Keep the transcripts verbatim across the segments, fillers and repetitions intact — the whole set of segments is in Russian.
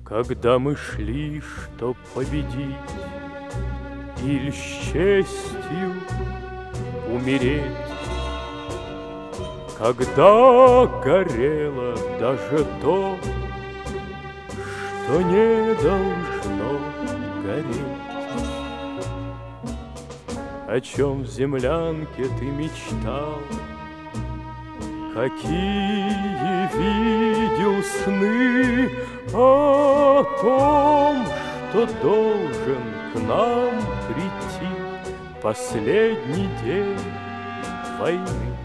Когда мы шли, чтоб победить или с честью умереть, когда горело даже то, что не должно гореть. О чем в землянке ты мечтал, какие видел сны, о том, что должен к нам прийти последний день войны.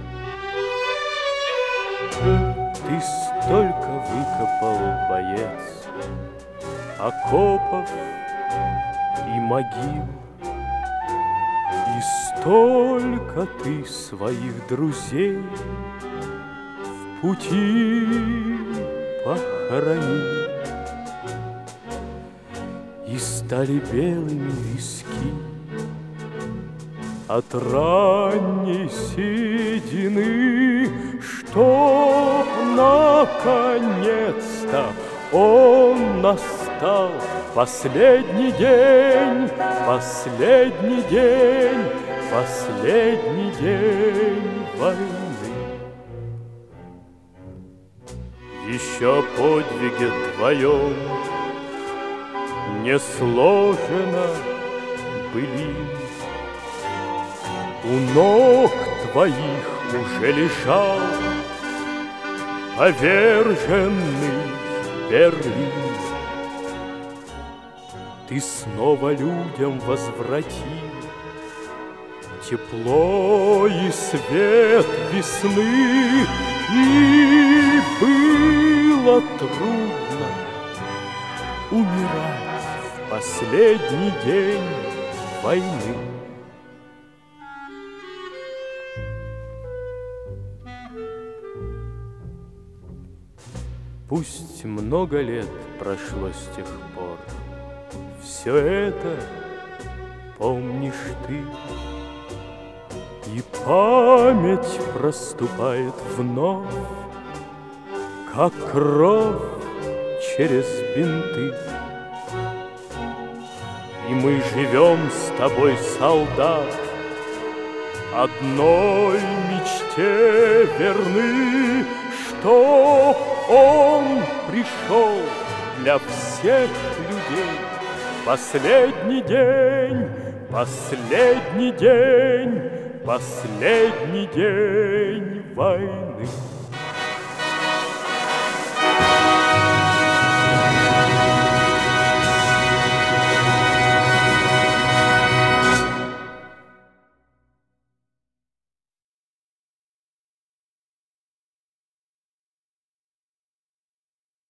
Ты столько выкопал, боец, окопов и могил, и столько ты своих друзей в пути похоронил. И стали белыми виски от ранней седины, что наконец-то он настал. Последний день, последний день, последний день войны. Еще о подвиге твоем не сложено были. У ног твоих уже лежал поверженный Берлин. Ты снова людям возвратил тепло и свет весны, и было трудно умирать в последний день войны. Пусть много лет прошло с тех пор, все это помнишь ты, и память проступает вновь, как кровь через бинты. И мы живем с тобой, солдат, одной мечте верны, что он пришел для всех людей. Последний день, последний день, последний день войны.